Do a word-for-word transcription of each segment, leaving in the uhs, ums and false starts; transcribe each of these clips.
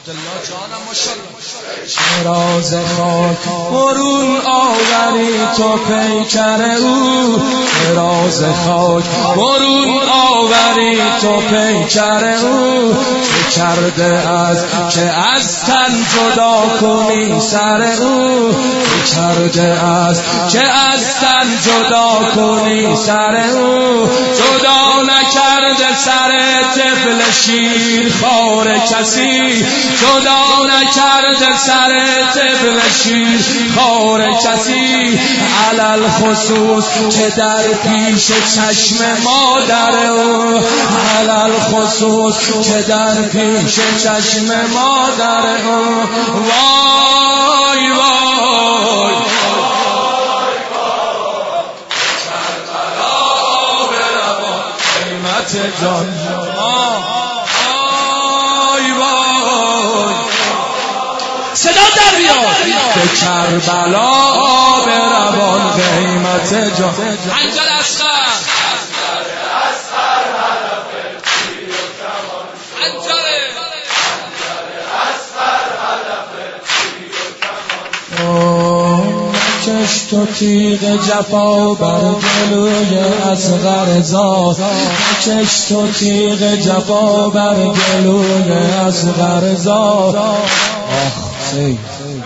عبدالله جانم ماشاءالله. راز خاک برون آوری تو پیکر او، راز خاک برون آوری تو پیکر او. چه کرده از که از تن جدا کنی سر او، چه کرده از که از تن جدا کنی سر او. جدا نکرده سر طفل شیر خوار کسی، جدا نکرده سر طفل شیر خوار کسی. علل خصوص که در پیش چشم مادر او، علل خصوص که در پیش چشم مادر او. وای وای جان وای وای صدا در بیاد به کربلا به روان قیمت جان. حنجر اصغر کش تو تیغ جفا بر گلوی اصغر زاد، کش تو تیغ جفا بر گلوی اصغر زاد. آخ سی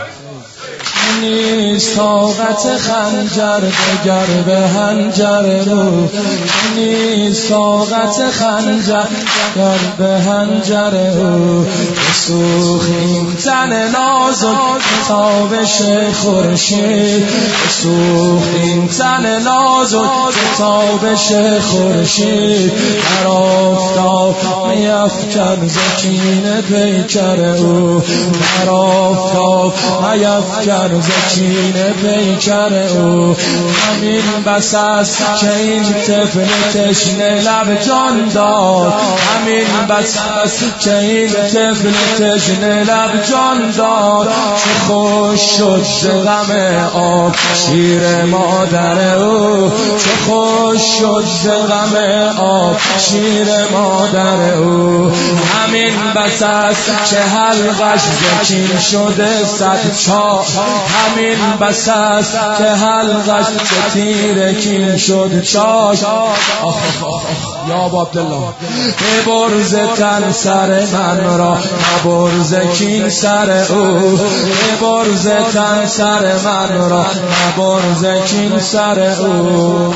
نیست طاقت خنجر دگر به هنجر رو، نیست طاقت خنجر دگر به هنجر رو. بسوخیم تن نازک تابش خورشید، بسوخیم تن نازک تابش خورشید. در آفتاب میفکن زکین پیکر او، در آفتاب میفکن زکین پیکر او. همین بس است که این طفل تشنه لب جان داد، همین بس است که این طفل تشنه لب جان داد. چه خوش شد ز غم آب شیر مادر او، چه خوش شد ز غم آب شیر مادر او. همین بس است که حلقش زکین شده صد چاک، همین بس است که حلقش چه تیر کین شد چاک. آخ آخ یا عبدالله ببرز تن سر من را، نبرز کین سر او، ببرز تن سر من را، نبرز کین سر او.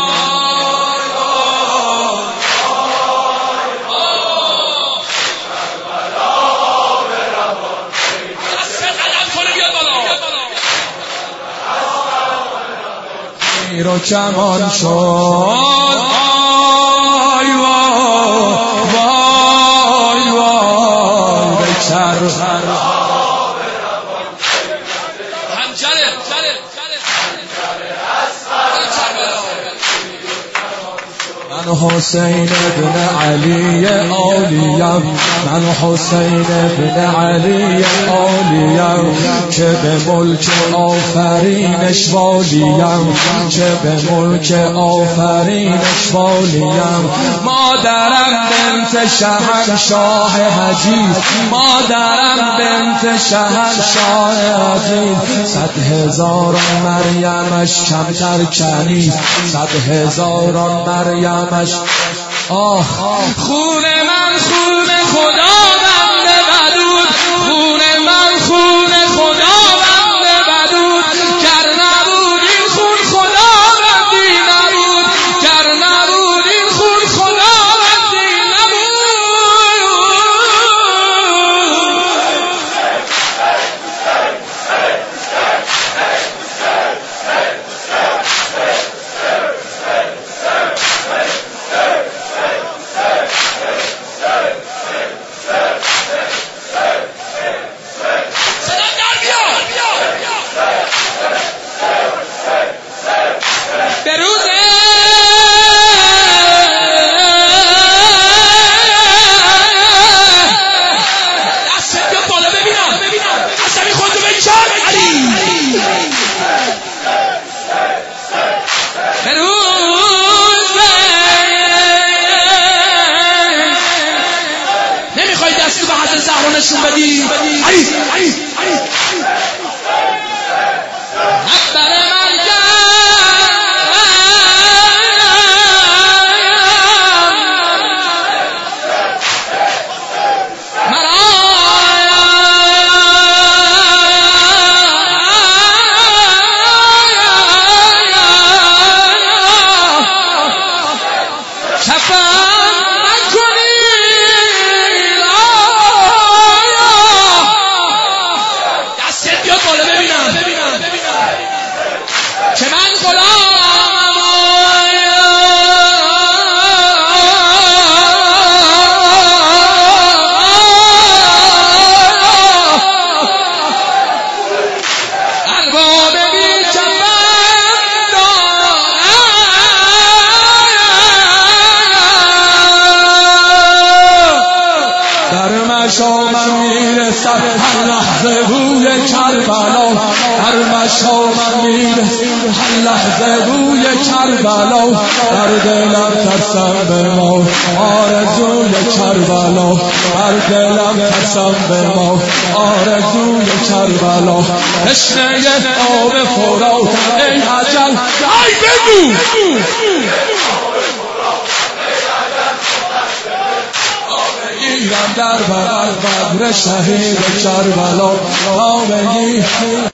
رو کمان شد وای وای وای وای بکر من حسین ابن علی عالیم، من حسین ابن علی عالیم که به ملک آفرینش والیم، که به ملک آفرینش والیم. مادرم بنت شهنشاه حجیز، مادرم بنت شهنشاه حجیز. صد هزاران مریمش کمتر کنیز، صد هزاران مریمش. آه خون من خون خدا بنده بدود، خون من خون خدا بنده بدود. گر نبود این خون خدا بندی نبود، گر نبود این خون خدا بندی نبود. دستی به حضرت زهرا نشون بدی. علی علی که من غلامم ارباب بی چند در مشامم میرسد هر لحظه بوی کربلا، هر مشامم میرسد هر لحظه بوی کربلا، در دلم ترسم به ما آرزوی کربلا، در دلم ترسم به ما آرزوی کربلا. تشنه آب فرات ای اجل ای بگو بگیرم در بغل قبر شهید کربلا تا بگیر